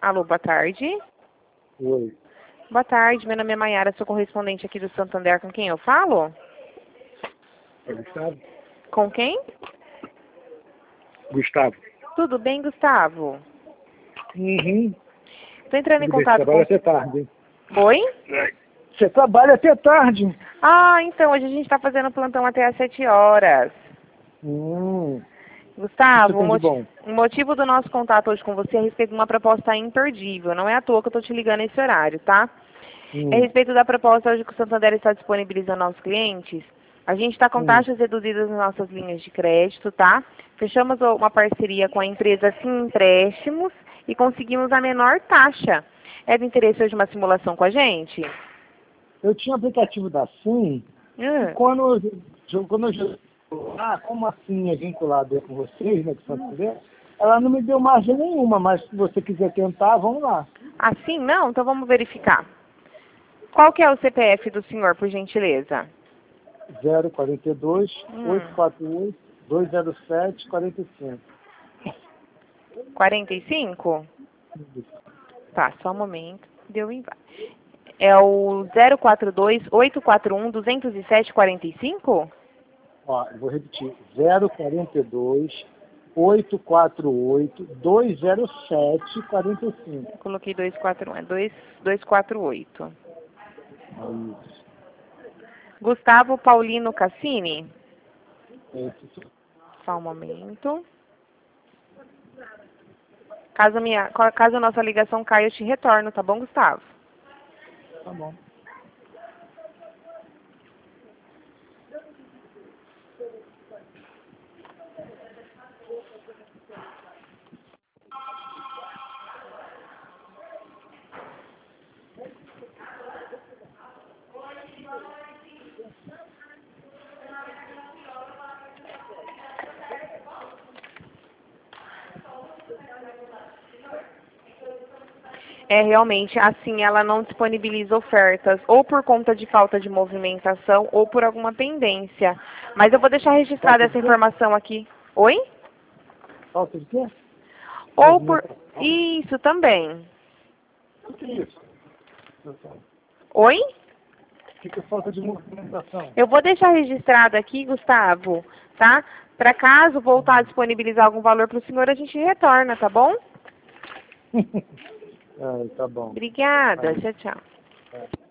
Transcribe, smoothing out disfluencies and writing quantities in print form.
Alô, boa tarde. Oi. Boa tarde, meu nome é Maiara, sou correspondente aqui do Santander. Com quem eu falo? É Gustavo? Com quem? Gustavo. Tudo bem, Gustavo? Uhum. Estou entrando em Tudo bem, você contato trabalha com... até tarde, hein? Oi? Você trabalha até tarde. Ah, então, hoje a gente está fazendo plantão até às 7 horas. O que você Gustavo, tem de bom? o motivo do nosso contato hoje com você é a respeito de uma proposta imperdível. Não é à toa que eu estou te ligando nesse horário, tá? É a respeito da proposta hoje que o Santander está disponibilizando aos clientes. A gente está com taxas reduzidas nas nossas linhas de crédito, tá? Fechamos uma parceria com a empresa Sim Empréstimos e conseguimos a menor taxa. É do interesse hoje uma simulação com a gente? Eu tinha aplicativo da SIM e quando eu como a SIM é vinculada com vocês, né, que Santander, ela não me deu margem nenhuma, mas se você quiser tentar, vamos lá. Assim não? Então vamos verificar. Qual que é o CPF do senhor, por gentileza? 042 848 207 45. 45? Tá, só um momento. Deu em... É o 042 841 207 45? Ó, eu vou repetir. 042 848 207 45. Coloquei 241, é 248. Isso. Gustavo Paulino Cassini? Esse. Só um momento. Caso a nossa ligação caia, eu te retorno, tá bom, Gustavo? Tá bom. É, realmente, assim, ela não disponibiliza ofertas, ou por conta de falta de movimentação, ou por alguma pendência. Mas eu vou deixar registrada essa informação aqui. Oi? Falta de quê? Ou por... Isso também. O que é isso? Oi? O que é falta de movimentação? Eu vou deixar registrado aqui, Gustavo, tá? Para caso voltar a disponibilizar algum valor para o senhor, a gente retorna, tá bom? Tá bom. Obrigada. Tchau, tchau.